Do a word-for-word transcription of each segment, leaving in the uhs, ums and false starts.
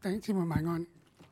弟兄姊妹晚安。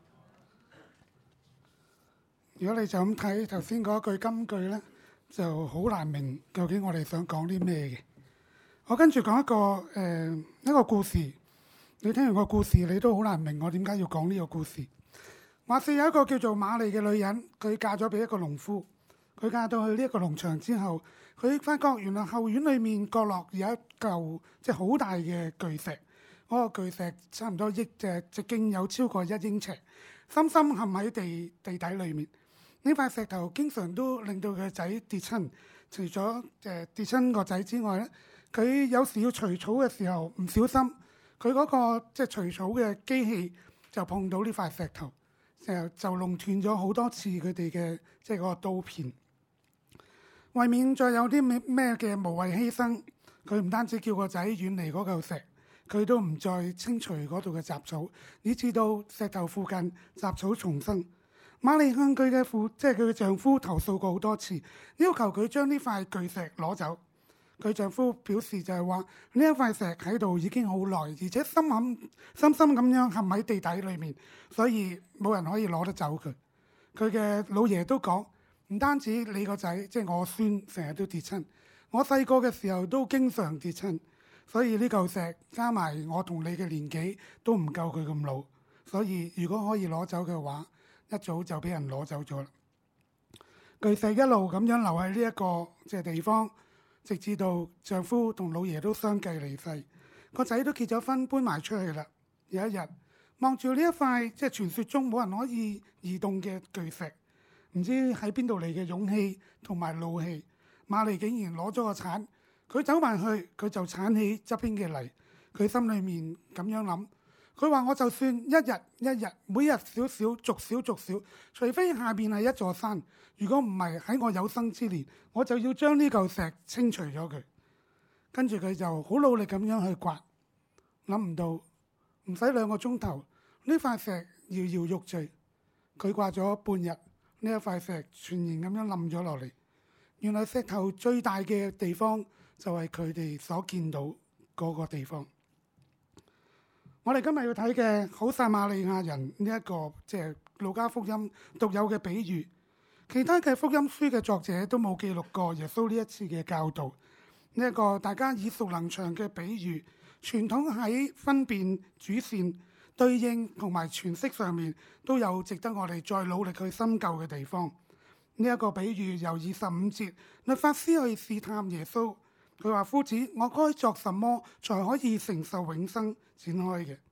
如果你就咁睇頭先嗰句金句咧，就好難明究竟我哋想講啲咩嘅。我跟住講一個誒、呃、一個故事，你聽完個故事，你都好難明我點解要講呢個故事。話說有一個叫做瑪麗嘅女人，佢嫁咗俾一個農夫。佢嫁到去呢一個農場之後，佢發覺原來後院裏面角落有一嚿即係好大嘅巨石。嗰個巨石差唔多億隻，直徑有超過一英尺，深深陷喺地地底裏面。呢塊石頭經常都令到佢個仔跌親。除咗誒、呃、跌親個仔之外咧，佢有時要除草嘅時候唔小心，佢嗰、那個即係除草嘅機器就碰到呢塊石頭，就就弄斷咗好多次佢哋嘅即係嗰個刀片。為免再有啲咩咩嘅無謂犧牲，佢唔單止叫個仔遠離嗰嚿石，佢都唔再清除嗰度嘅雜草，以至到石頭附近雜草叢生。瑪麗向佢嘅父，即係佢嘅丈夫投訴過好多次，要求佢將呢塊巨石攞走。佢丈夫表示就係話呢一塊石喺度已經好耐，而且深陷深深咁樣陷喺地底裏面，所以冇人可以攞得走佢。佢嘅老爺都講，唔單止你個仔，即係我孫成日都跌親，我細個嘅時候都經常跌親，所以呢嚿石加埋我同你嘅年紀都唔夠佢咁老，所以如果可以攞走嘅話，一早就俾人攞走咗啦。巨石一路咁樣留喺呢一個即係地方，直至到丈夫同老爺都相繼離世，個仔都結咗婚搬埋出去啦。有一日望住呢一塊即係傳說中冇人可以移動嘅巨石，唔知喺邊度嚟嘅勇氣同埋怒氣，瑪麗竟然攞咗個鏟，佢走埋去，佢就鏟起側邊嘅泥。佢心裏面咁樣諗，佢話我就算一日一日，每日少少，逐少逐少，除非下邊係一座山，如果唔係喺我有生之年，我就要將呢嚿石清除咗佢。跟住佢就好努力咁樣去刮，諗唔到唔使兩個鐘頭，呢塊石搖搖欲墜。佢刮咗半日，呢一塊石全然咁樣冧咗落嚟。原來石頭最大嘅地方就係佢哋所見到嗰個地方。我哋今日要睇嘅好撒瑪利亞人呢一個即係路加福音獨有嘅比喻，其他嘅福音書嘅作者都冇記錄過耶穌呢一次嘅教導。呢一個大家耳熟能詳嘅比喻，傳統喺分辨主線、對應同埋詮釋上面都有值得我哋再努力去深究嘅地方。呢一個比喻由二十五節律法師去試探耶穌，佢話：夫子，我該作什麼才可以承受永生？展開嘅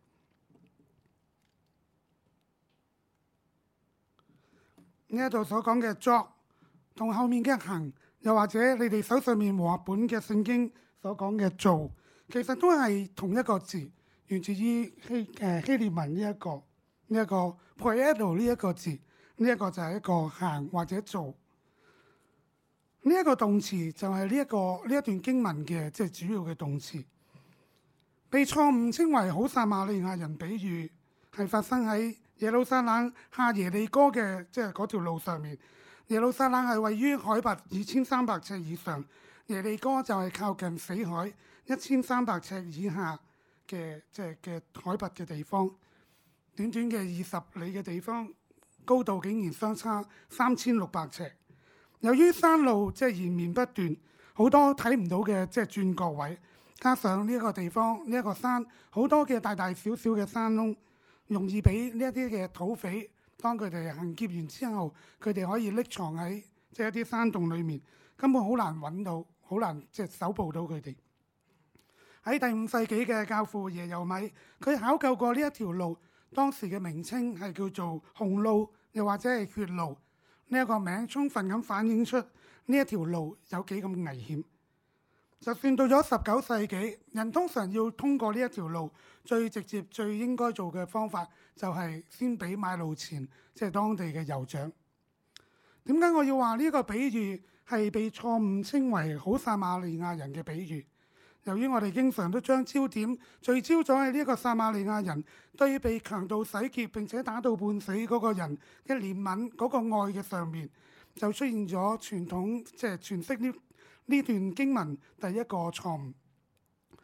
呢一度所講嘅作同後面嘅行，又或者你哋手上面和合本嘅聖經所講嘅做，其實都係同一個字，源自於希誒希臘文呢、這、一個呢一、這個 poiedo 呢一個字，呢、這、一個就係一個行或者做。呢、這、一個動詞就係呢一個呢一段經文嘅即係主要嘅動詞。被錯誤稱為好撒瑪利亞人比喻，係發生喺耶路撒冷下耶利哥嘅即係嗰條路上面。耶路撒冷係位於海拔二千三百尺以上，耶利哥就係靠近死海一千三百尺以下嘅即係嘅海拔嘅地方。短短嘅二十里嘅地方，高度竟然相差三千六百尺。由於山路即係延綿不斷，好多睇唔到嘅即係轉角位。加上呢一個地方，呢、這、一個山好多嘅大大小小嘅山窿，容易俾呢一啲嘅土匪，當佢哋行劫完之後，佢哋可以匿藏喺即係一啲山洞裏面，根本好難揾到，好難即係搜捕到佢哋。喺第五世紀嘅教父耶柔米，佢考究過呢一條路，當時嘅名稱係叫做紅路，又或者係血路。呢、這、一個名充分咁反映出呢一條路有幾咁危險。就算到咗十九世紀，人通常要通過呢一條路，最直接、最應該做嘅方法就係先俾買路錢，即係當地嘅酋長。點解我要話呢個比喻係被錯誤稱為好撒瑪利亞人嘅比喻？由於我哋經常都將焦點聚焦咗喺呢一個撒瑪利亞人對被強盜洗劫並且打到半死嗰個人嘅憐憫嗰個愛嘅上面，就出現咗傳統即係詮釋呢呢段經文第一個錯誤。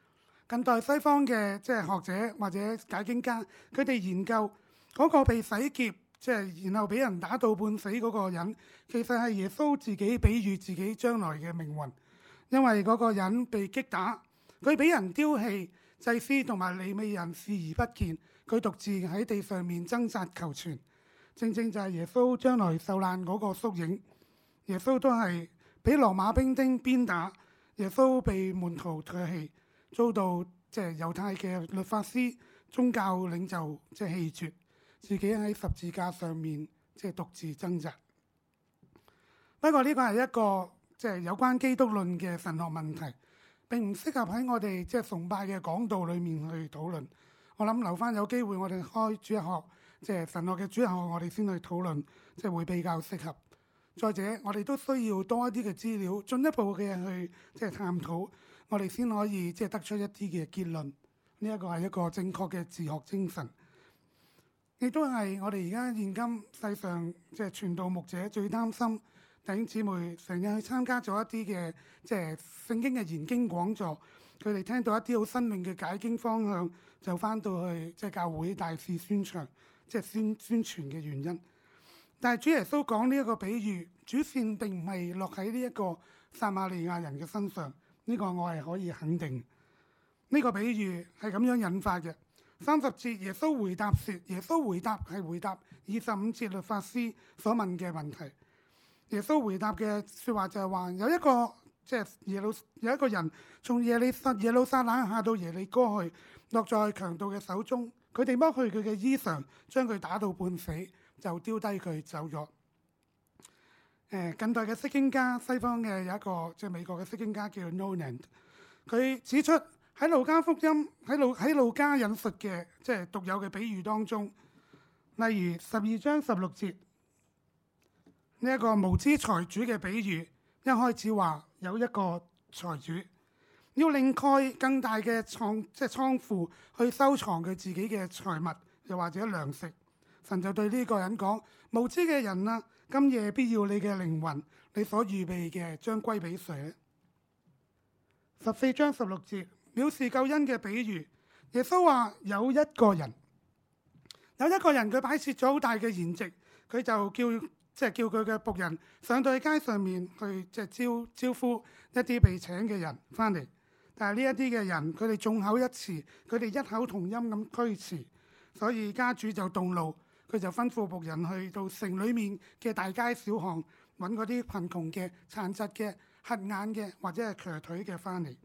近代西方嘅即係學者或者解經家，佢哋研究嗰個被洗劫，即係然後俾人打到半死嗰個人，其實係耶穌自己比喻自己將來嘅命運。因為嗰個人被擊打，佢俾人丟棄，祭司同埋利未人視而不見，佢獨自喺地上面掙扎求存。正正就係耶穌將來受難嗰個縮影。耶穌都係俾羅馬兵丁鞭打，耶穌被門徒唾棄，遭到即係猶太嘅律法師、宗教領袖即係棄絕，自己喺十字架上面即係獨自掙扎。不過呢個係一個即係有關基督論嘅神學問題，並唔適合喺我哋即係崇拜嘅講道裡面去討論。我諗留翻有機會，我哋開主日學，即係神學嘅主日學，我哋先去討論，即係會比較適合。再者，我哋都需要多一啲嘅資料，進一步嘅去即係探討，我哋先可以即係得出一啲嘅結論。呢一個係一個正確嘅自學精神，亦都係我哋而家現今世上即係傳道牧者最擔心弟兄姊妹成日去參加咗一啲嘅即係聖經嘅研經講座，佢哋聽到一啲好新穎嘅解經方向，就翻到去即係教會大肆宣傳，即係宣宣傳嘅原因。但係主耶穌講呢一個比喻，主線並唔係落喺呢一個撒瑪利亞人嘅身上，呢個我係可以肯定。呢個比喻係咁樣引發嘅。三十節耶穌回答說，耶穌回答係回答二十五節律法師所問嘅問題。耶穌回答嘅說話就係話，有一個即係耶路有一個人從耶利撒耶路撒冷下到耶利哥去，落在強盜嘅手中，佢哋剝去佢嘅衣裳，將佢打到半死，就丟低佢走咗。誒，近代嘅釋經家，西方嘅有一個即係美國嘅釋經家叫 Noland， 佢指出喺路加福音喺路喺路加引述嘅即係獨有嘅比喻當中，例如十二章十六節呢一個無知財主嘅比喻，一開始話有一個財主要另蓋更大嘅倉即係倉庫去收藏佢自己嘅財物，又或者糧食。神就對呢個人講：無知嘅人啊，今夜必要你嘅靈魂，你所預備嘅將歸俾誰呢？十四章十六節藐視救恩嘅比喻，耶穌話有一個人，有一個人佢擺設咗好大嘅筵席，佢就叫即係叫佢嘅僕人上到去街上面去即係招招呼一啲被請嘅人翻嚟，但係呢一啲嘅人佢哋眾口一詞，佢哋一口同音咁驅詞，所以家主就動怒。佢就吩咐僕人去到城裏面嘅大街小巷，揾嗰啲貧窮嘅、殘疾嘅、瞎眼嘅或者係瘸腿嘅翻嚟。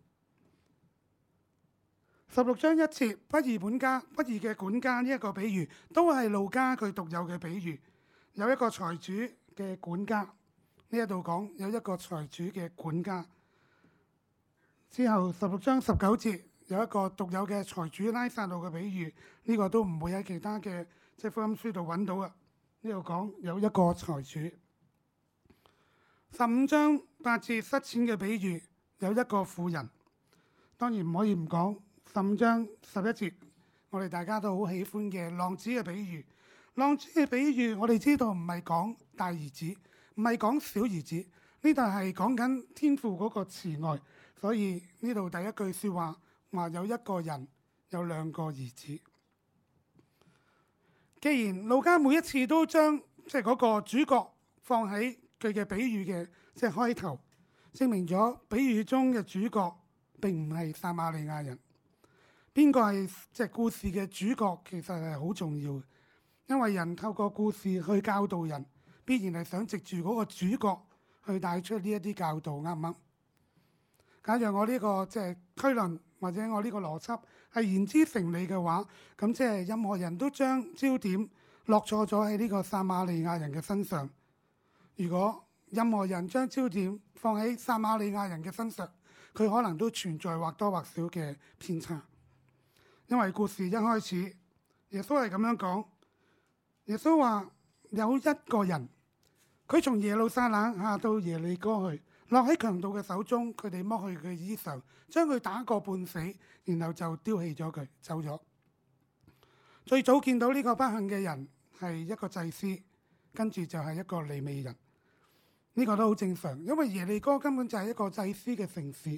十六章一節不義本家、不義嘅管家呢一個比喻，都係路加佢獨有嘅比喻。有一個財主嘅管家，呢一度講有一個財主嘅管家。之後十六章十九節有一個獨有嘅財主拉撒路嘅比喻，呢、這個都唔會喺其他嘅即係福音書度揾到啊！呢度講有一個財主。十五章八節失錢嘅比喻，有一個婦人。當然唔可以唔講十五章十一節，我哋大家都好喜歡嘅浪子嘅比喻。浪子嘅比喻，我哋知道唔係講大兒子，唔係講小兒子，呢度係講緊天父嗰個慈愛。所以呢度第一句說話話有一個人有兩個兒子。既然路加每一次都將即係嗰個主角放喺佢嘅比喻嘅即係開頭，證明咗比喻中嘅主角並唔係撒瑪利亞人。邊個係即係故事嘅主角，其實係好重要嘅，因為人透過故事去教導人，必然係想藉住嗰個主角去帶出呢一啲教導，啱唔啱？假如我呢個即係推論或者我呢個邏輯係言之成理嘅話，咁即係任何人都將焦點落錯咗喺呢個撒瑪利亞人嘅身上。如果任何人將焦點放喺撒瑪利亞人嘅身上，佢可能都存在或多或少嘅偏差。因為故事一開始，耶穌係咁樣講，耶穌話有一個人，佢從耶路撒冷下到耶利哥去，落喺強盜嘅手中，佢哋剝去佢衣裳，將佢打個半死，然後就丟棄咗佢，走咗。最早見到呢個不幸嘅人係一個祭司，跟住就係一個利未人。呢個都好正常，因為耶利哥根本就係一個祭司嘅城市，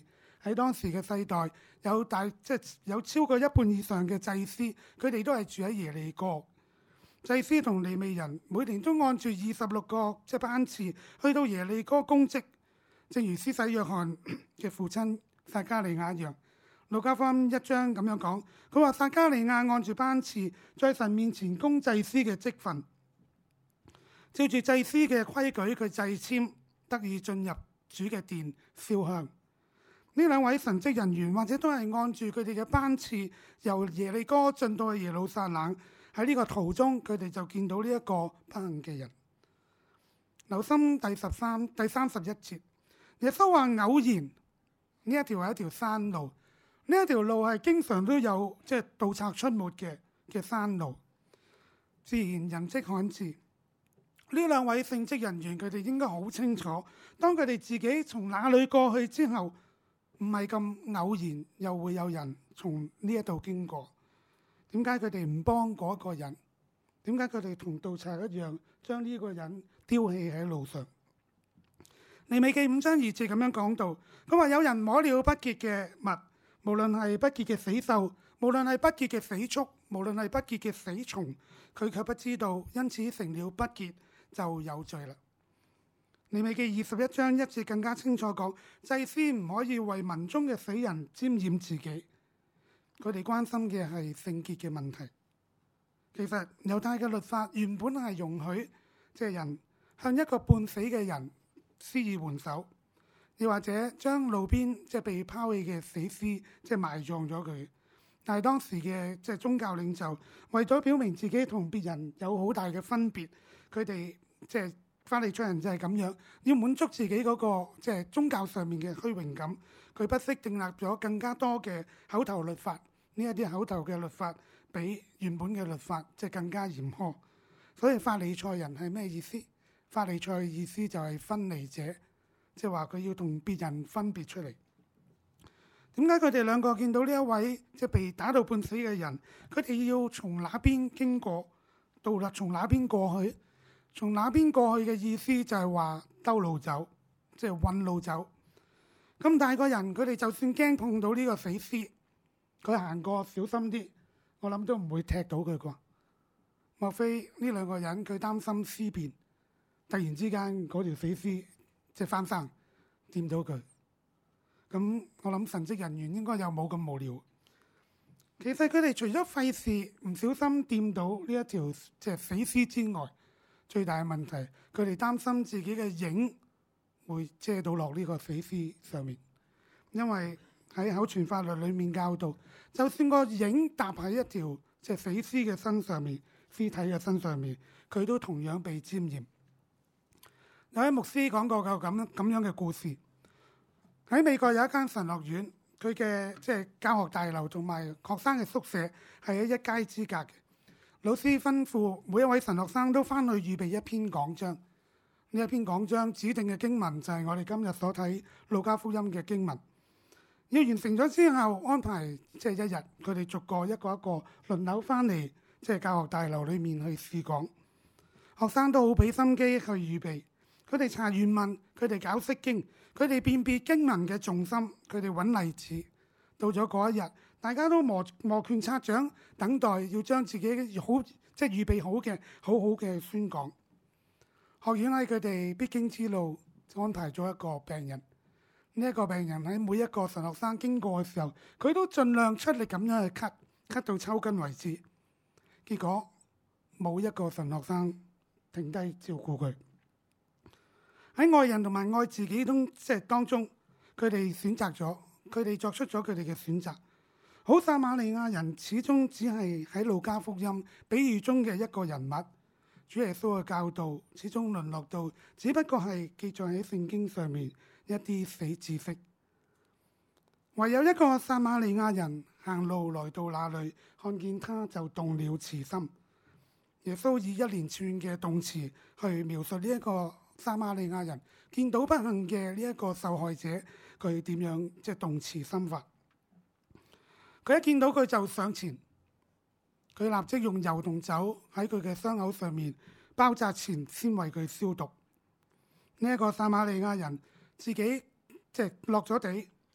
喺當時嘅世代，有大即係有超過一半以上嘅祭司，佢哋都係住喺耶利哥。祭司同利未人每年都按住二十六個即係班次去到耶利哥供職，正如施洗約翰嘅父親撒加利亞一樣。路加福音一章咁樣講，佢話撒加利亞按住班次在神面前供祭司嘅職分，照住祭司嘅規矩，佢祭籤得以進入主嘅殿燒香。呢兩位神職人員或者都係按住佢哋嘅班次由耶利哥進到去耶路撒冷。喺呢個途中，佢哋就見到呢一個不幸嘅人。留心第十三、第三十一節，耶穌話偶然呢一條係一條山路，呢一條路係經常都有即係盜賊出沒嘅嘅山路，自然人跡罕至。呢兩位聖職人員佢哋應該好清楚，當佢哋自己從哪裏過去之後，唔係咁偶然，又會有人從呢一度經過。點解佢哋唔幫嗰個人？點解佢哋同盜賊一樣，將呢個人丟棄喺路上？利未記五章二節咁樣講到，佢話有人摸了不潔嘅物，無論係不潔嘅死獸，無論係不潔嘅死畜，無論係不潔嘅死蟲，佢卻不知道，因此成了不潔，就有罪啦。利未記二十一章一節更加清楚講，祭司唔可以為民中嘅死人沾染自己。佢哋關心嘅係聖潔嘅問題。其實猶太嘅律法原本係容許即係人向一個半死嘅人施以援手，又或者將路邊即係被拋棄嘅死屍即係埋葬咗佢。但係當時嘅即係宗教領袖為咗表明自己同別人有好大嘅分別，佢哋即係法利賽人就係咁樣，要滿足自己嗰個即係宗教上面嘅虛榮感。佢不惜訂立咗更加多嘅口頭律法，呢一啲口頭嘅律法比原本嘅律法即係更加嚴苛。所以法利賽人係咩意思？法利賽嘅意思就係分離者，即係話佢要同別人分別出嚟。點解佢哋兩個見到呢一位即係被打到半死嘅人，佢哋要從那邊經過，到啦從那邊過去？從那邊過去嘅意思就係話兜路走，即係揾路走。咁大個人，佢哋就算驚碰到呢個死屍，佢行過小心啲，我諗都唔會踢到佢啩。莫非呢兩個人佢擔心屍變，突然之間嗰條死屍即係翻生掂到佢？咁我諗神職人員應該又冇咁無聊。其實佢哋除咗費事唔小心掂到呢一條即係死屍之外，最大嘅問題，佢哋擔心自己嘅影會遮到落呢個死屍上面，因為喺口傳法律裏面教導，就算個影搭喺一條即係死屍嘅身上面、屍體嘅身上面，佢都同樣被沾染。有位牧師講過個咁咁樣嘅故事，喺美國有一間神學院，佢嘅即係教學大樓同埋學生嘅宿舍係喺一街之隔嘅。老師吩咐每一位神學生都翻去預備一篇講章。呢一篇講章指定嘅經文就係我哋今日所睇路加福音嘅經文。要完成咗之後，安排即係一日，佢哋逐個一個一個輪流翻嚟，即係教學大樓裏面去試講。學生都好俾心機去預備，佢哋查原文，佢哋搞釋經，佢哋辨別經文嘅重心，佢哋揾例子。到咗嗰一日，大家都摩摩拳擦掌，等待要將自己好即係預備好嘅好好嘅宣講。學院喺佢哋必經之路安排咗一個病人。呢一個病人喺每一個神學生經過嘅時候，佢都盡量出力咁樣去咳，咳到抽筋為止。結果冇一個神學生停低照顧佢。喺愛人同埋愛自己中即係當中，佢哋選擇咗，佢哋作出咗佢哋嘅選擇。好撒瑪利亞人始終只係喺路加福音比喻中嘅一個人物。主耶穌嘅教導始終淪落到只不過係記載喺聖經上面一啲死知識。唯有一個撒瑪利亞人行路來到那裏，看見他就動了慈心。耶穌以一連串嘅動詞去描述呢一個撒瑪利亞人見到不幸嘅呢一個受害者，佢點樣即係動慈心法。佢一見到佢就上前，佢立即用油同酒喺佢嘅傷口上面包紮前，先為佢消毒。呢、這、一個撒瑪利亞人自己即係落咗地，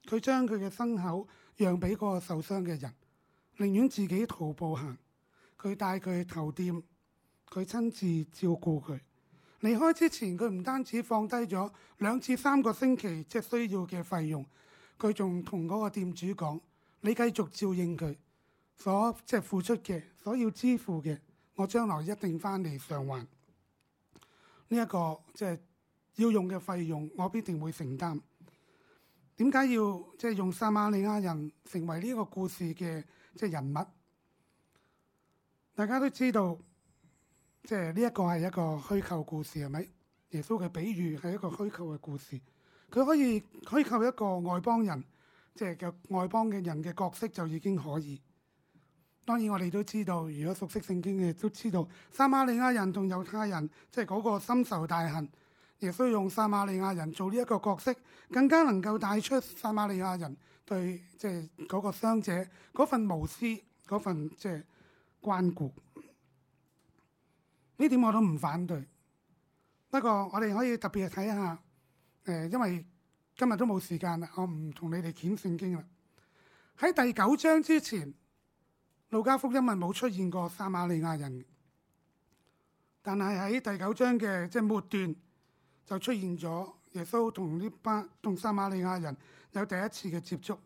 佢將佢嘅牲口讓俾嗰個受傷嘅人，寧願自己徒步行。佢帶佢去頭店，佢親自照顧佢。離開之前，佢唔單止放低咗兩至三個星期即係需要嘅費用，佢仲同嗰個店主講：你繼續照應佢所即係付出嘅，所要支付嘅，我將來一定翻嚟償還。呢一個即係要用嘅費用，我必定會承擔。點解要即係用撒瑪利亞人成為呢個故事嘅即係人物？大家都知道，即係呢一個係一個虛構故事，係咪？耶穌嘅比喻係一個虛構嘅故事，佢可以虛構一個外邦人，即係嘅外邦嘅人嘅角色就已經可以。當然我哋都知道，如果熟悉聖經嘅都知道，撒瑪利亞人同猶太人即係嗰個深仇大恨，耶穌用撒瑪利亞人做呢一個角色，更加能夠帶出撒瑪利亞人對即係嗰個傷者嗰份無私，嗰份即係關顧。呢點我都唔反對。不過我哋可以特別睇下，誒、呃，因為今日都冇時間啦，我唔同你哋卷聖經啦。喺第九章之前，路加福音係冇出現過撒瑪利亞人，但係喺第九章嘅即係末段就出現咗耶穌同呢班同撒瑪利亞人有第一次嘅接觸。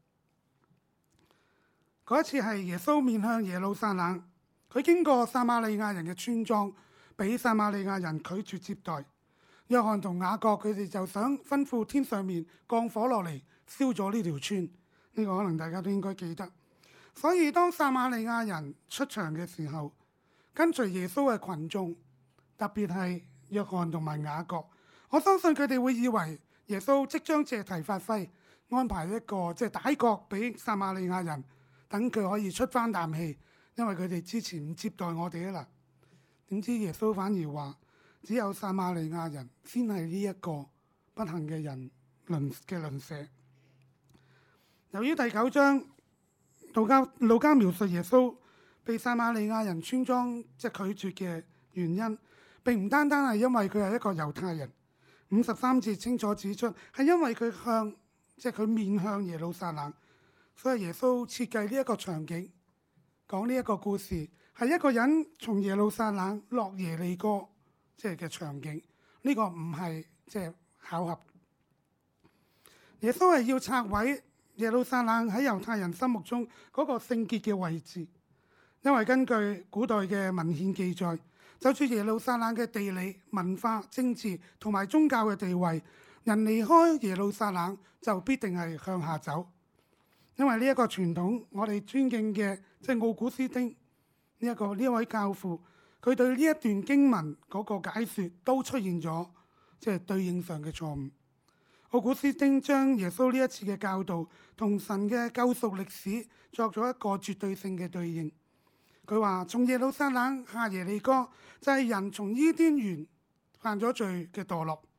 嗰一次係耶穌面向耶路撒冷，佢經過撒瑪利亞人嘅村莊，俾撒瑪利亞人拒絕接待。約翰同雅各佢哋就想吩咐天上面降火落嚟燒咗呢條村，呢、這個可能大家都應該記得。所以當撒瑪利亞人出場嘅時候，跟隨耶穌嘅群眾，特別係約翰同埋雅各，我相信佢哋會以為耶穌即將借題發揮，安排一個即係歹角俾撒瑪利亞人，等佢可以出翻啖氣，因為佢哋之前唔接待我哋啊啦。點知耶穌反而話，只有撒瑪利亞人先係呢一個不幸嘅人鄰嘅鄰舍。由於第九章路加路加描述耶穌被撒瑪利亞人村莊即係拒絕嘅原因，並唔單單係因為佢係一個猶太人。五十三節清楚指出，係因為佢向即係佢面向耶路撒冷，所以耶穌設計呢一個場景，講呢一個故事，係一個人從耶路撒冷落耶利哥即係嘅場景。呢、這個唔係即係巧合。耶穌係要拆毀耶路撒冷喺猶太人心目中嗰個聖潔嘅位置，因為根據古代嘅文獻記載，就住耶路撒冷嘅地理、文化、政治同埋宗教嘅地位，人離開耶路撒冷就必定係向下走。因為呢一個傳統，我哋尊敬嘅即係奧古斯丁呢一個呢一位教父，佢對呢一段經文嗰個解說都出現咗即係對應上嘅錯誤。奧古斯丁將耶穌呢一次嘅教導同神嘅救贖歷史作咗一個絕對性嘅對應。佢話從耶路撒冷下耶利哥，就係人從伊甸園犯咗罪嘅墮落。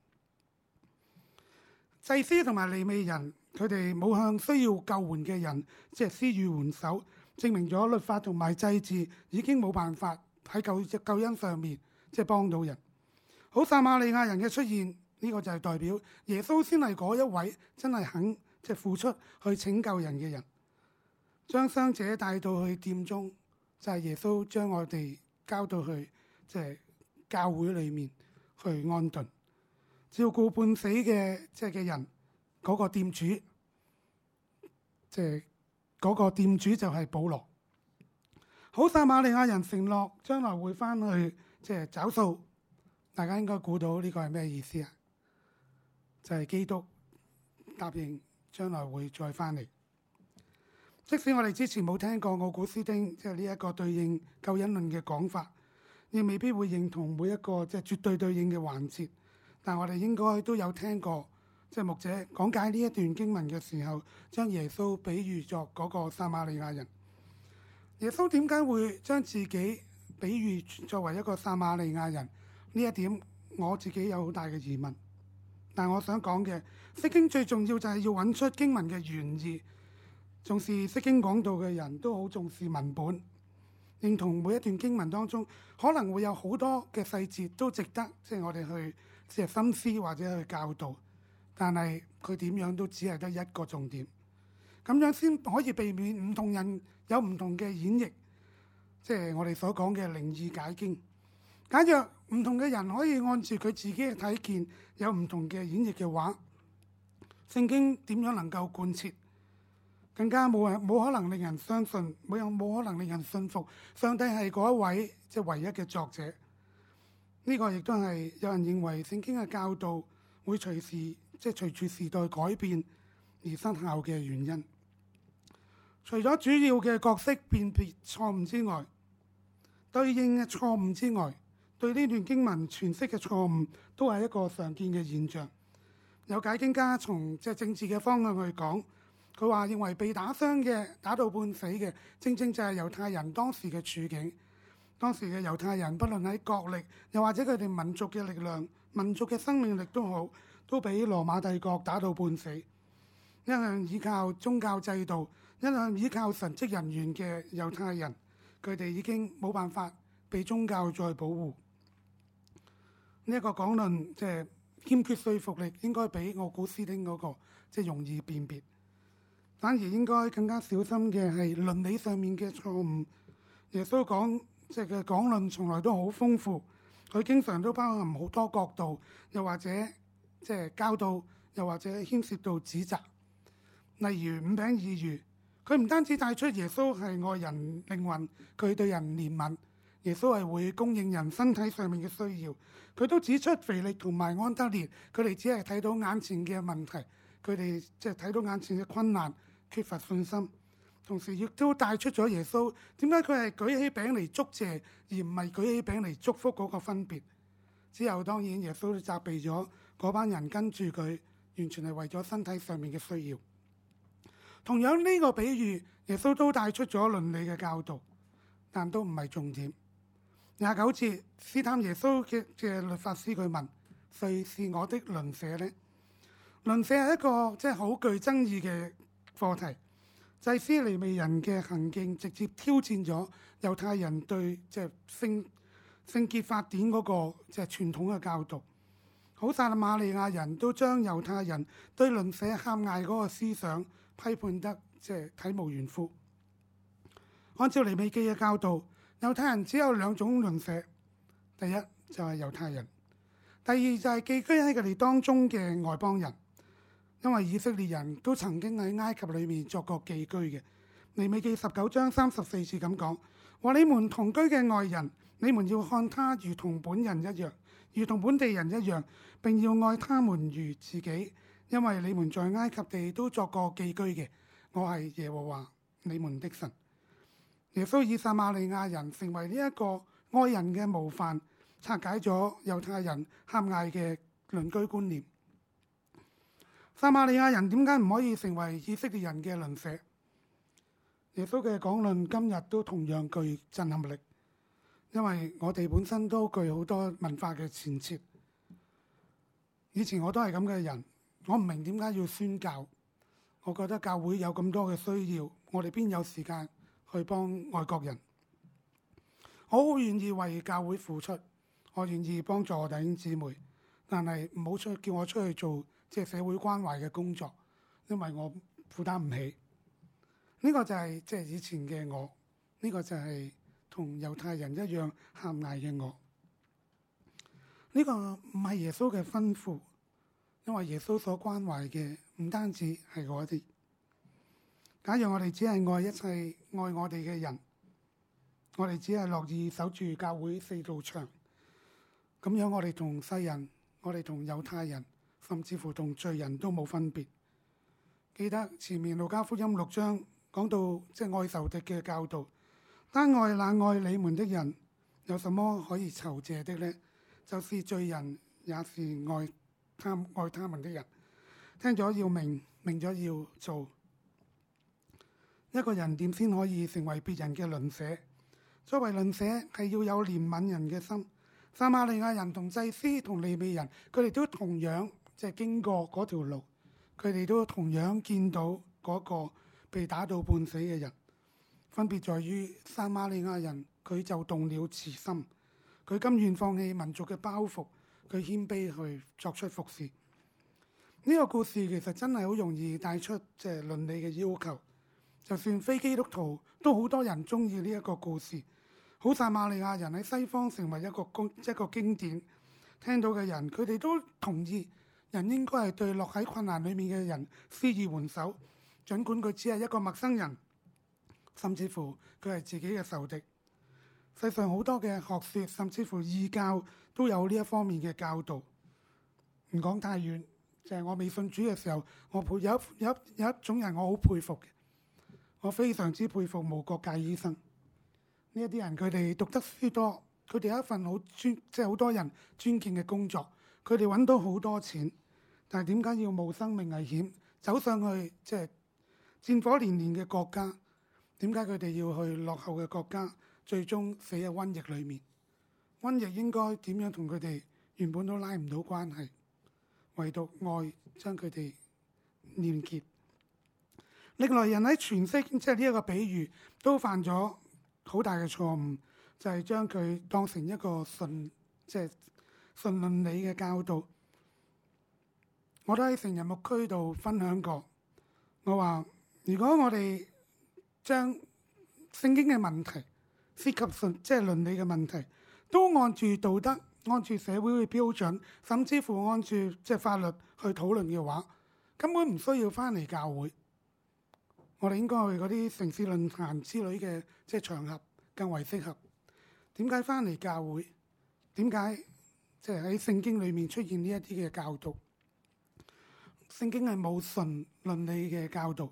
祭司同埋利未人，佢哋冇向需要救援嘅人即係施予援手，證明咗律法同埋祭祀已經冇辦法喺救救恩上面即係幫到人。好，撒瑪利亞人嘅出現，呢個就係代表耶穌先係嗰一位真係肯即係付出去拯救人嘅人。將傷者帶到去店中，就係耶穌將我哋交到去即係教會裏面去安頓，照顧半死嘅即係嘅人。嗰個店主，即係嗰個店主就係保羅。好，撒瑪利亞人承諾將來會翻去即係找數，大家應該估到呢個係咩意思啊？就係基督答應將來會再翻嚟。即使我哋之前冇聽過奧古斯丁即係呢一個對應救恩論嘅講法，亦未必會認同每一個即係絕對對應嘅環節，但我哋應該都有聽過。即係牧者講解呢一段經文嘅時候，將耶穌比喻作嗰個撒瑪利亞人。耶穌點解會將自己比喻作為一個撒瑪利亞人？呢一點我自己有好大嘅疑問。但我想講嘅，釋經最重要就係要揾出經文嘅原意。重視釋經講道嘅人都好重視文本，認同每一段經文當中可能會有好多嘅細節都值得即係我哋去即係深思或者去教導。 但係佢點樣都只係得一個重點，咁樣先可以避免唔同人有唔同嘅演繹，即係我哋所講嘅靈意解經。假若唔同嘅人可以按住佢自己嘅睇見有唔同嘅演繹嘅話，聖經點樣能夠貫徹？更加冇人冇可能令人相信，冇有冇可能令人信服上帝係嗰一位即係唯一嘅作者。呢個亦都係有人認為聖經嘅教導會隨時即係隨住時代改變而失效嘅原因。除咗主要嘅角色辨別錯誤之外，對應嘅錯誤之外，對呢段經文詮釋嘅錯誤都係一個常見嘅現象。有解經家從即係政治嘅方向去講，佢話認為被打傷嘅、打到半死嘅，正正就係猶太人當時嘅處境。當時嘅猶太人，不論喺國力，又或者佢哋民族嘅力量、民族嘅生命力都好，都俾羅馬帝國打到半死。一向依靠宗教制度、一向依靠神職人員嘅猶太人，佢哋已經冇辦法被宗教再保護。呢、這、一個講論即係欠缺說服力，應該比奧古斯丁嗰、那個即係容易辨別。反而應該更加小心嘅係倫理上面嘅錯誤。耶穌講即係嘅講論從來都好豐富，佢經常都包含好多角度，又或者即係教導，又或者牽涉到指責。例如五餅二魚，佢唔單止帶出耶穌係愛人靈魂，佢對人憐憫，耶穌係會供應人身體上面嘅需要。佢都指出腓力同埋安德烈，佢哋只係睇到眼前嘅問題，佢哋即係睇到眼前嘅困難，缺乏信心。同時亦都帶出咗耶穌點解佢係舉起餅嚟祝謝，而唔係舉起餅嚟祝福嗰個分別。之後當然耶穌都責備咗嗰班人跟住佢，完全係為咗身體上面嘅需要。同樣呢個比喻，耶穌都帶出咗倫理嘅教導，但都唔係重點。廿九節，試探耶穌嘅嘅律法師佢問：誰是我的鄰舍呢？鄰舍係一個即係好具爭議嘅課題。祭司利未人嘅行徑直接挑戰咗猶太人對即係聖聖潔法典嗰個即係傳統嘅教導。好撒瑪利亞人都將猶太人對鄰舍狹隘嗰個思想批判得即係體無完膚。按照利未記嘅教導，猶太人只有兩種鄰舍，第一就係猶太人，第二就係寄居喺佢哋當中嘅外邦人。因為以色列人都曾經喺埃及裏面作過寄居嘅。利未記十九章三十四節咁講：和你們同居嘅外人，你們要看他如同本人一樣，如同本地人一樣，並要愛他們如自己，因為你們在埃及地都作過寄居嘅。我係耶和華你們的神。耶穌以撒瑪利亞人成為呢一個愛人嘅模範，拆解咗猶太人狹隘嘅鄰居觀念。撒瑪利亞人點解唔可以成為以色列人嘅鄰舍？耶穌嘅講論今日都同樣具震撼力，因為我哋本身都具好多文化嘅前設。以前我都係咁嘅人，我唔明點解要宣教。我覺得教會有咁多嘅需要，我哋邊有時間去幫外國人？我好願意為教會付出，我願意幫助弟兄姊妹，但係唔好出叫我出去做即係社會關懷嘅工作，因為我負擔唔起。呢個就係即係以前嘅我，呢個就係同猶太人一樣狹隘嘅我。呢個唔係耶穌嘅吩咐，因為耶穌所關懷嘅唔單止係我哋。假如我哋只係愛一切愛我哋嘅人，我哋只係樂意守住教會四道牆，咁樣我哋同世人，我哋同猶太人，甚至乎同罪人都冇分別。記得前面路加福音六章講到即係愛仇敵嘅教導，單愛那愛你們的人，有什麼可以酬謝的呢？就是罪人也是愛他愛他們的人。聽咗要明，明咗要做。一個人點先可以成為別人嘅鄰舍？作為鄰舍係要有憐憫人嘅心。撒瑪利亞人同祭司同利未人，佢哋都同樣即係經過嗰條路，佢哋都同樣見到嗰個被打到半死嘅人。分別在於撒瑪利亞人佢就動了慈心，佢甘願放棄民族嘅包袱，佢謙卑去作出服侍。 呢個故事其實真係好容易帶出即係倫理嘅要求，就算非基督徒都好多人中意呢一個故事。好撒瑪利亞人喺西方成為一個公一個經典，聽到嘅人佢哋都同意人應該係對落喺困難裡面嘅人施以援手，儘管佢只係一個陌生人，甚至乎佢係自己嘅仇敵。世上好多嘅學説，甚至乎異教都有呢一方面嘅教導。唔講太遠，就係、是、我未信主嘅時候，我佩有一有一有一種人我好佩服嘅，我非常之佩服無國界醫生。呢一啲人佢哋讀得書多，佢哋有一份好尊，即係好多人尊敬嘅工作，佢哋揾到好多錢，但係點解要冒生命危險走上去即係戰火連連嘅國家？點解佢哋要去落後嘅國家，最終死喺瘟疫裏面？瘟疫應該點樣同佢哋原本都拉唔到關係，唯獨愛將佢哋連結。歷來人喺詮釋即係呢一個比喻，都犯咗好大嘅錯誤，就係、是、將佢當成一個純即係純倫理嘅教導。我都喺成人牧區度分享過，我話如果我哋將聖經嘅問題涉及純即係倫理嘅問題，都按住道德、按住社會嘅標準，甚至乎按住即係法律去討論嘅話，根本唔需要翻嚟教會。我哋應該去嗰啲城市論壇之類嘅即係場合更為適合。點解翻嚟教會？點解即係喺聖經裏面出現呢一啲嘅教導？聖經係冇純倫理嘅教導。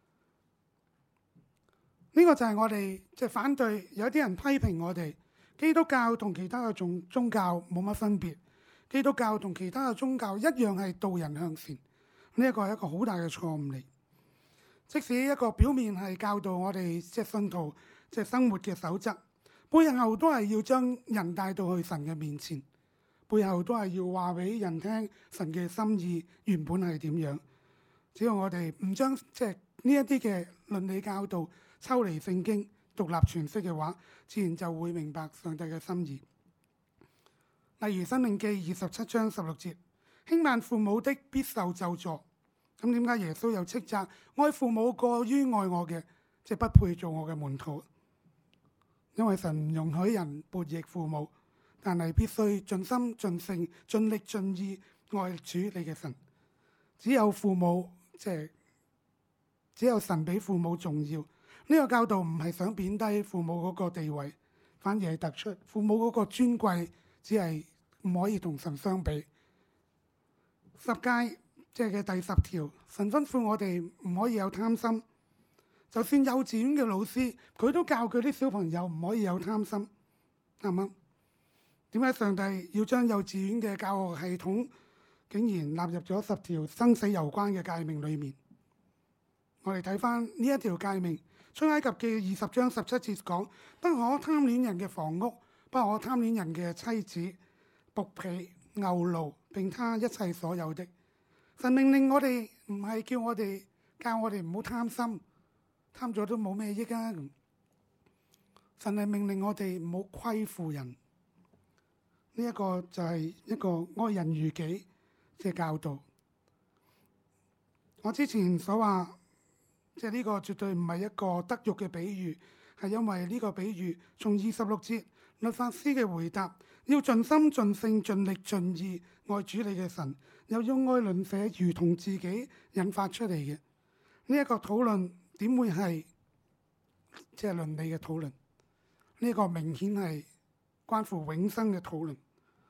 呢個就係我哋即係反對，有啲人批評我哋基督教同其他嘅宗宗教冇乜分別，基督教同其他嘅宗教一樣係導人向善。呢一個係一個好大嘅錯誤嚟。即使一個表面係教導我哋即係信徒即係生活嘅守則，背後都係要將人帶到去神嘅面前，背後都係要話俾人聽神嘅心意原本係點樣。只要我哋唔將即係呢一啲嘅倫理教導抽離聖經獨立詮釋嘅話，自然就會明白上帝嘅心意。例如《申命記》二十七章十六節，輕慢父母的必受咒詛。咁點解耶穌又斥責愛父母過於愛我嘅，即係不配做我嘅門徒？因為神唔容許人悖逆父母，但係必須盡心盡性盡力盡意愛主你嘅神。只有父母即係只有神比父母重要。呢個教導唔係想貶低父母嗰個地位，反而係突出父母嗰個尊貴，只係唔可以同神相比。十誡即係嘅第十條，神吩咐我哋唔可以有貪心。就算幼稚園嘅老師，佢都教佢啲小朋友唔可以有貪心，啱唔啱？點解上帝要將幼稚園嘅教學系統竟然納入咗十條生死攸關嘅誡命裏面？我哋睇翻呢一條誡命，出埃及記二十章十七節講：不可貪戀人嘅房屋，不可貪戀人嘅妻子、僕婢、牛驢，並他一切所有的。神命令我哋唔係叫我哋教我哋唔好貪心，貪咗都冇咩益啊！神係命令我哋唔好虧負人，呢、這、一個就係一個愛人如己嘅教導。我之前所話，即係呢個絕對唔係一個德育嘅比喻，係因為呢個比喻從二十六節律法師嘅回答，要盡心盡性盡力盡意愛主你嘅神，又要愛鄰舍如同自己引發出嚟嘅呢一個討論，點會係即係倫理嘅討論？呢、這個明顯係關乎永生嘅討論。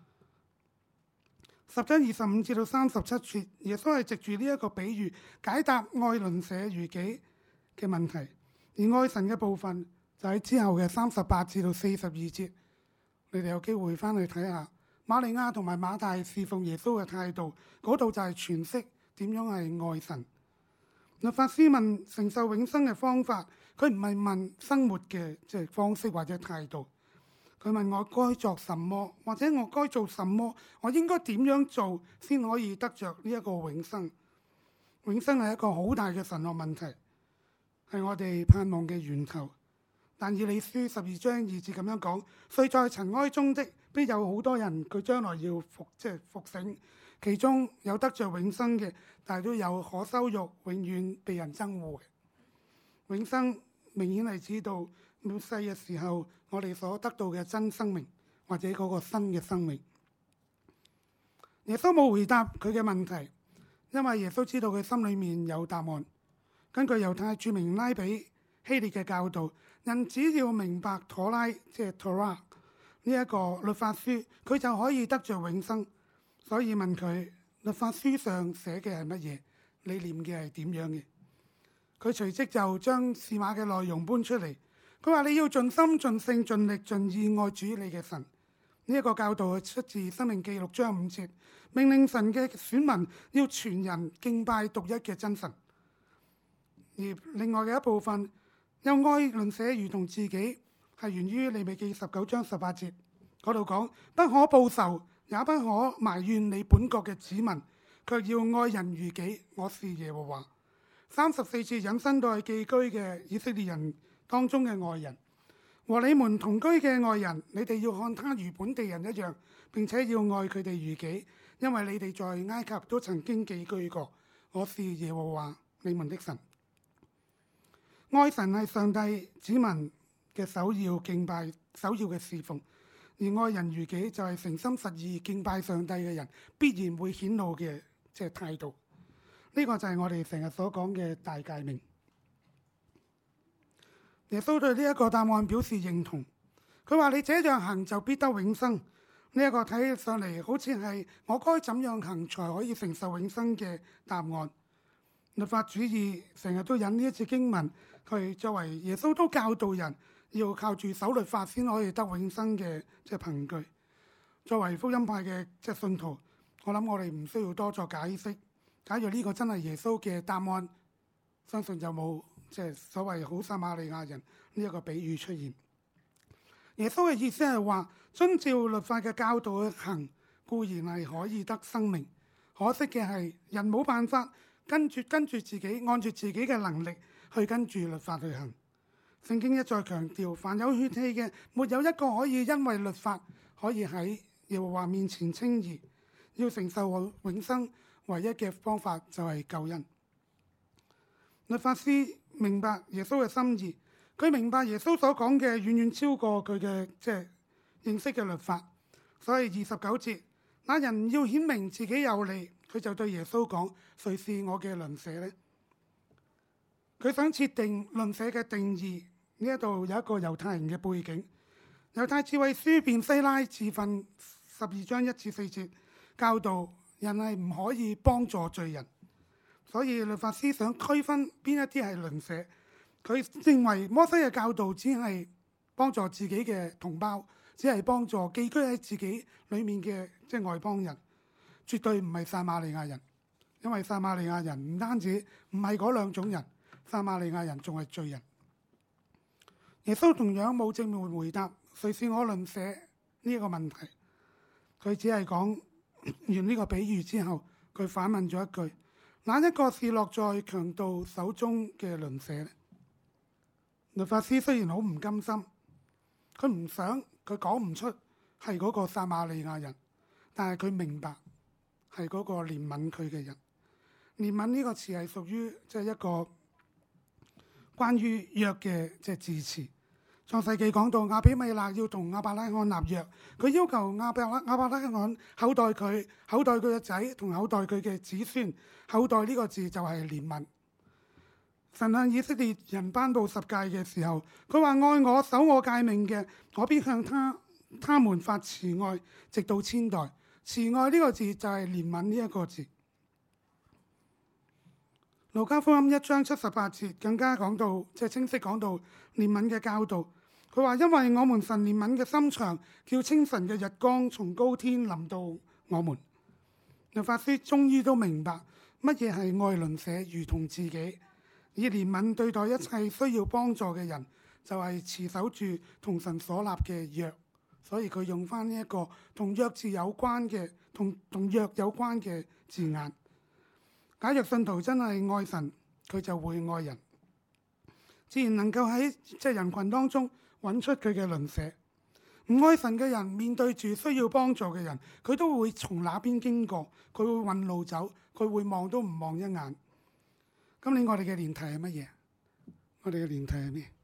十章二十五至到三十七節，耶穌係藉住呢一個比喻解答愛鄰舍如己嘅問題，而愛神嘅部分就喺之後嘅三十八至到四十二節。你哋有機會翻去睇下瑪利亞同埋馬大侍奉耶穌嘅態度，嗰度就係詮釋點樣係愛神。律法師問承受永生嘅方法，佢唔係問生活嘅即係方式或者態度，佢問我該作什麼，或者我該做什麼，我應該點樣做先可以得着呢一個永生。永生係一個好大嘅神學問題，係我哋盼望嘅源頭。但以理書十二章二節咁樣講：睡在塵埃中的必有好多人，佢將來要復即係復醒， 其中有得着永生嘅，但係都有可羞辱、永遠被人憎惡嘅。永生明顯係指到末世嘅時候，我哋所得到嘅真生命，或者嗰個新嘅生命。耶穌冇回答佢嘅問題，因為耶穌知道佢心裏面有答案。根據猶太著名拉比希列嘅教導，人只要明白妥拉，即係 Torah 呢一個律法書，佢就可以得着永生。所以問佢，律法書上寫嘅係乜嘢？你念嘅係點樣嘅？佢隨即就將示瑪嘅內容搬出嚟。佢話你要盡心、盡性、盡力、盡意愛主你嘅神。呢、這、一個教導係出自《申命記》六章五節，命令神嘅選民要全人敬拜獨一嘅真神。而另外嘅一部分，又愛鄰舍如同自己，係源於利未記十九章十八節嗰度講，不可報仇，也不可埋怨你本國嘅子民，卻要愛人如己，我是耶和華。三十四次引申到係寄居嘅以色列人當中嘅外人，和你們同居嘅外人，你哋要看他如本地人一樣，並且要愛佢哋如己，因為你哋在埃及都曾經寄居過。我是耶和華你們的神。愛神係上帝子民嘅首要敬拜、首要嘅侍奉，而愛人如己就係誠心實意敬拜上帝嘅人必然會顯露嘅即係態度。呢個就係我哋成日所講嘅大誡命。耶穌對呢一個答案表示認同，佢話你這樣行就必得永生。呢、這、一個睇上嚟好似係我該怎樣行才可以承受永生嘅答案。律法主義成日都引呢一節經文去作為耶穌都教導人要靠住守律法先可以得永生嘅即係憑據。作為福音派嘅即係信徒，我諗我哋唔需要多作解釋。假如呢個真係耶穌嘅答案，相信就冇即係所謂好撒瑪利亞人呢一個比喻出現。耶穌嘅意思係話，遵照律法嘅教導去行固然係可以得生命，可惜嘅係人冇辦法跟住跟住自己按住自己嘅能力去跟住律法去行。聖經一再強調，凡有血氣嘅，沒有一個可以因為律法可以喺耶和華面前稱義。要承受永生，唯一嘅方法就係救恩。律法師明白耶穌嘅心意，佢明白耶穌所講嘅遠遠超過佢嘅即係認識嘅律法，所以二十九節，那人要顯明自己有利，佢就對耶穌講：誰是我嘅鄰舍呢？佢想設定鄰舍嘅定義。呢一度有一個猶太人嘅背景，猶太智慧書便西拉字訓十二章一至四節教導人係唔可以幫助罪人，所以律法師想區分邊一啲係鄰舍。佢認為摩西嘅教導只係幫助自己嘅同胞，只係幫助寄居喺自己裏面嘅即係外邦人，絕對唔係撒瑪利亞人。因為撒瑪利亞人唔單止唔係嗰兩種人，撒瑪利亞人仲係罪人。耶穌同樣冇正面回答誰是我鄰舍呢一個問題，佢只係講完呢個比喻之後，佢反問咗一句：哪一個是落在強盜手中嘅鄰舍呢？律法師雖然好唔甘心，佢唔想，佢講唔出係嗰個撒瑪利亞人，但係佢明白係嗰個憐憫佢嘅人。憐憫呢個詞係屬於即係一個關於約嘅即係字詞。創世記講到亞比米勒要同亞伯拉罕立約，佢要求亞伯拉亞伯拉罕厚待佢，厚待佢嘅仔同厚待佢嘅子孫。厚待呢個字就係憐憫。神向以色列人頒布十誡嘅時候，佢話愛我守我誡命嘅，我必向他他們發慈愛，直到千代。慈愛呢個字就係憐憫呢一個字。路加福音一章七十八節更加講到，即係清晰講到憐憫嘅教導。佢話因為我們神憐憫嘅心腸，叫清晨嘅日光從高天臨到我們。律法師終於都明白乜嘢係愛鄰舍如同自己，以憐憫對待一切需要幫助嘅人，就係、是、持守住同神所立嘅約。所以佢用翻呢一個同約字有關嘅，同同約有關嘅字眼。假若信徒真係愛神，佢就會愛人，自然能夠喺即係人群當中揾出佢嘅鄰舍。 唔愛神嘅人面對住需要幫助嘅人，佢都會從那邊經過，佢會問路走，佢會望都唔望一眼。今年我哋嘅年題係乜嘢？我哋嘅年題係咩？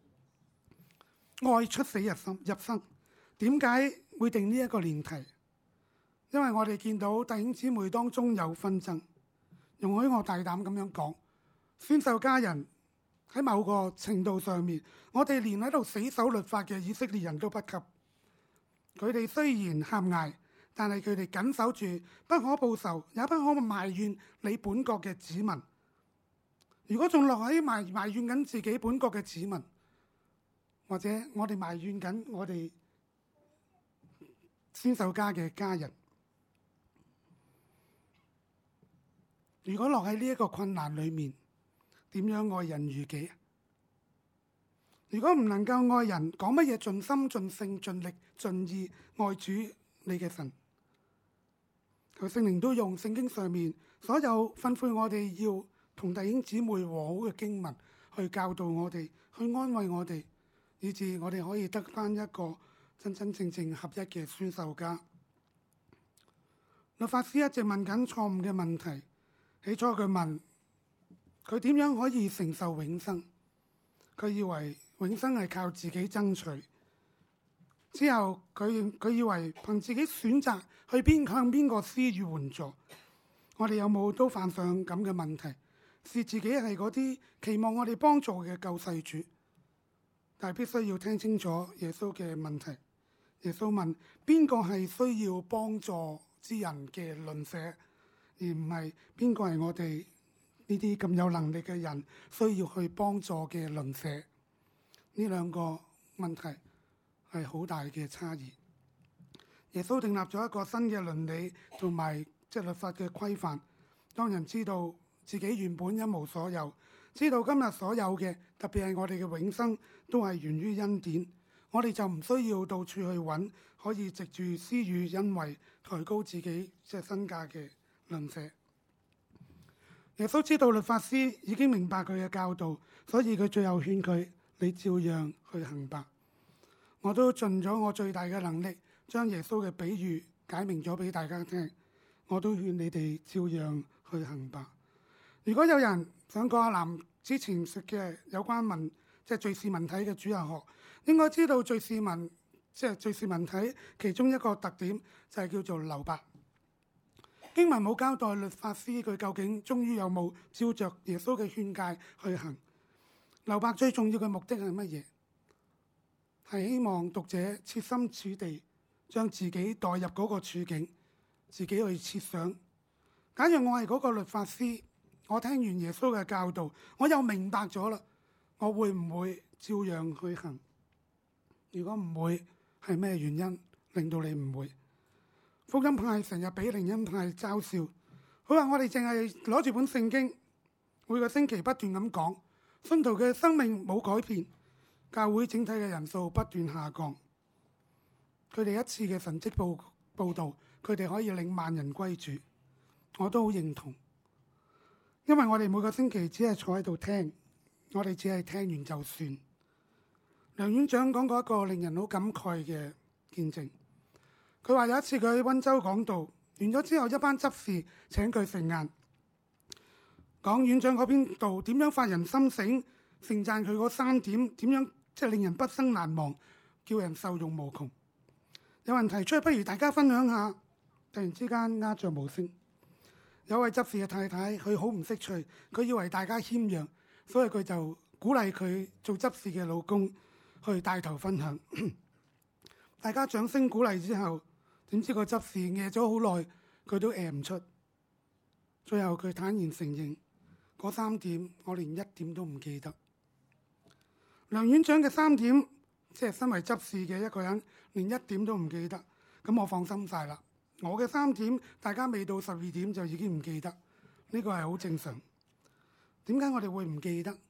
愛出死入生入生。點解會定呢一個年題？因為我哋見到弟兄姊妹當中有紛爭。容許我大膽咁樣講，宣授家人喺某個程度上面，我哋連喺度死守律法嘅以色列人都不及。佢哋雖然狹隘，但係佢哋緊守住不可報仇，也不可埋怨你本國嘅子民。如果仲落喺埋埋怨緊自己本國嘅子民，或者我哋埋怨緊我哋宣授家嘅家人，如果落喺呢一個困難裏面，點樣愛人如己？如果唔能夠愛人，講乜嘢盡心盡性盡力盡意愛主你嘅神？求聖靈都用聖經上面所有吩咐我哋要同弟兄姊妹和好嘅經文去教導我哋，去安慰我哋，以致我哋可以得返一個真真正正合一嘅宣授家。律法師一直問緊錯誤嘅問題。起初佢問佢點樣可以承受永生，佢以為永生係靠自己爭取。之後佢佢以為憑自己選擇去邊向邊個施予援助。我哋有冇都犯上咁嘅問題，視自己係嗰啲期望我哋幫助嘅救世主？但係必須要聽清楚耶穌嘅問題。耶穌問邊個係需要幫助之人嘅鄰舍，而唔係邊個係我哋呢啲咁有能力嘅人需要去幫助嘅鄰舍。呢兩個問題係好大嘅差異。耶穌訂立咗一個新嘅倫理同埋即係律法嘅規範。當人知道自己原本一無所有，知道今日所有嘅，特別係我哋嘅永生，都係源於恩典，我哋就唔需要到處去揾可以藉住施予恩惠抬高自己即係身價嘅鄰舍。耶穌知道律法師已經明白佢嘅教導，所以佢最後勸佢：你照樣去行吧。我都盡咗我最大嘅能力，將耶穌嘅比喻解明咗俾大家聽。我都勸你哋照樣去行吧。如果有人想講阿南之前食嘅有關文即係敘事文體嘅主日學，應該知道敘事文即係敘事文體其中一個特點就係叫做留白。經文冇交代律法師佢究竟終於有冇照着耶穌嘅勸誡去行。留白最重要嘅目的係乜嘢？係希望讀者設身處地，將自己代入嗰個處境，自己去設想。假如我係嗰個律法師，我聽完耶穌嘅教導，我又明白咗啦，我會唔會照樣去行？如果唔會，係咩原因令到你唔會？福音派成日俾靈恩派嘲笑，佢話我哋淨係攞住本聖經，每個星期不斷咁講，信徒嘅生命冇改變，教會整體嘅人數不斷下降。佢哋一次嘅神蹟報報導，佢哋可以領萬人歸主，我都好認同。因為我哋每個星期只係坐喺度聽，我哋只係聽完就算。梁院長講過一個令人好感慨嘅見證。佢話有一次佢喺溫州講道完咗之後，一班執事請佢食晏，講院長嗰邊度點樣發人心醒，盛讚佢嗰三點點樣即係令人畢生難忘，叫人受用無窮。有人提出不如大家分享下，突然之間鴉雀無聲。有位執事嘅太太佢好唔識趣，佢以為大家謙讓，所以佢就鼓勵佢做執事嘅老公去帶頭分享。大家掌聲鼓勵之後，點知個執事餓咗好耐，佢都餓唔出。最後佢坦然承認，嗰三點我連一點都唔記得。梁院長嘅三點，即係身為執事嘅一個人，連一點都唔記得，咁我放心晒啦。我嘅三點，大家未到十二點就已經唔記得，呢個係好正常。點解我哋會唔記得？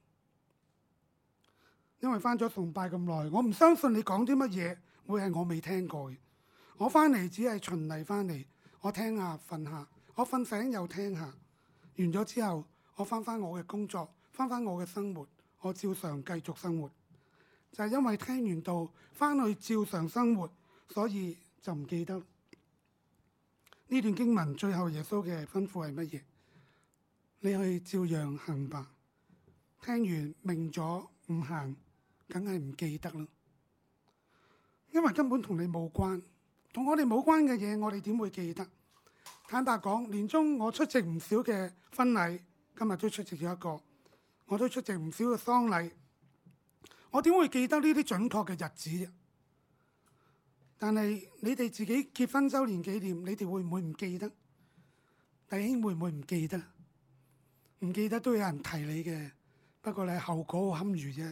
因為返咗崇拜咁耐，我唔相信你講啲乜嘢會係我未聽過嘅。我返嚟只係循例返嚟，我聽下瞓下，我瞓醒又聽下，完咗之後我返返我嘅工作，返返我嘅生活，我照常繼續生活。 就係因為聽完道翻去照常生活，所以就唔記得。呢段經文最後耶穌嘅吩咐係乜嘢？你去照樣行吧。聽完明咗唔行，梗係唔記得啦。因為根本同你冇關，同我哋冇關嘅嘢，我哋點會記得？坦白講，年中我出席唔少嘅婚禮，今日都出席咗一個，我都出席唔少嘅喪禮，我點會記得呢啲準確嘅日子？但係你哋自己結婚周年紀念，你哋會唔會唔記得？弟兄會唔會唔記得？唔記得都有人提你嘅，不過你後果好堪虞啫。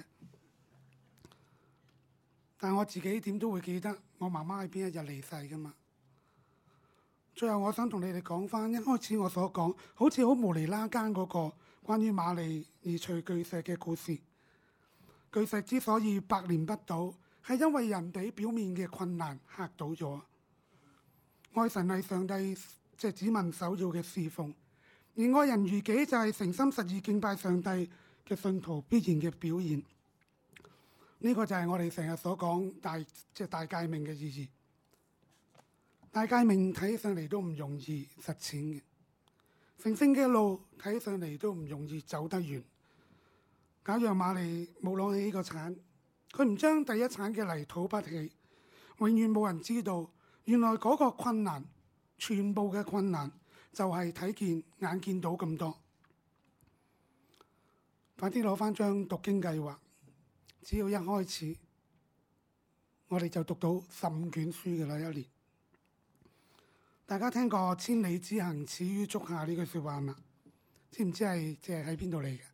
但我自己點都會記得我媽媽喺邊一日離世噶嘛。最後我想同你哋講翻，一開始我所講好似好無厘啦更嗰個關於馬利移除巨石嘅故事。巨石之所以百年不倒，係因為人俾表面嘅困難嚇倒咗。愛神係上帝即係子民首要嘅侍奉，而愛人如己就係誠心實意敬拜上帝嘅信徒必然嘅表現。呢、這個就係我哋成日所講大即係、就是、大誡命嘅意義。大誡命睇上嚟都唔容易實踐嘅，成聖嘅路睇上嚟都唔容易走得完。假若瑪利冇攞起呢個鏟，佢唔將第一鏟嘅泥土拔起，永遠冇人知道原來嗰個困難，全部嘅困難就係睇見眼見到咁多。快啲攞翻張讀經計劃，只要一開始，我哋就讀到十五卷書嘅啦，一年。大家聽過千里之行，始於足下呢句說話嘛？知唔知係即係喺邊度嚟嘅？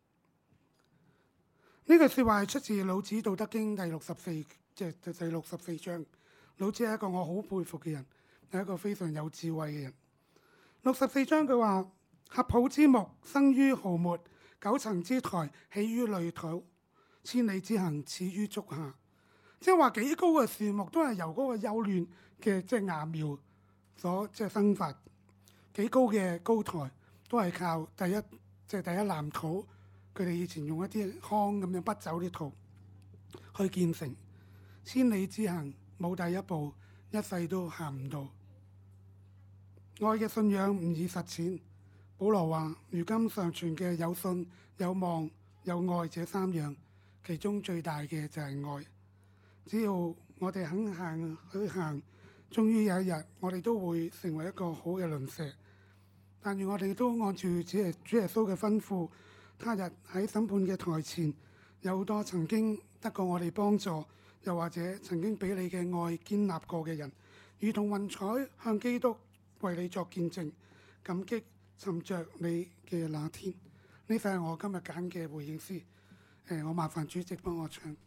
呢句說話係出自老子《道德經》第六十四，即係第六十四章。老子係一個我好佩服嘅人，係一個非常有智慧嘅人。六十四章佢話：合抱之木，生於毫末；九層之台，起於累土；千里之行，始於足下。即係話幾高嘅樹木都係由嗰個幼嫩嘅即係芽苗所即係生發，幾高嘅高台都係靠第一即係、就是、第一籃土，佢哋以前用一啲糠咁樣潷走啲土去建成。千里之行冇第一步，一世都行唔到。愛嘅信仰唔易實踐。保羅話：如今尚存嘅有信、有望、有愛這三樣，其中最大嘅就係愛。只要我哋肯行去行，終於有一日我哋都會成為一個好嘅鄰舍。但願我哋都按住主耶主耶穌嘅吩咐，他日喺審判嘅台前，有好多曾經得過我哋幫助，又或者曾經俾你嘅愛堅立過嘅人，如同雲彩向基督為你作見證，感激尋着你嘅那天。呢份係我今日揀嘅回應詩。誒，我麻煩主席幫我唱。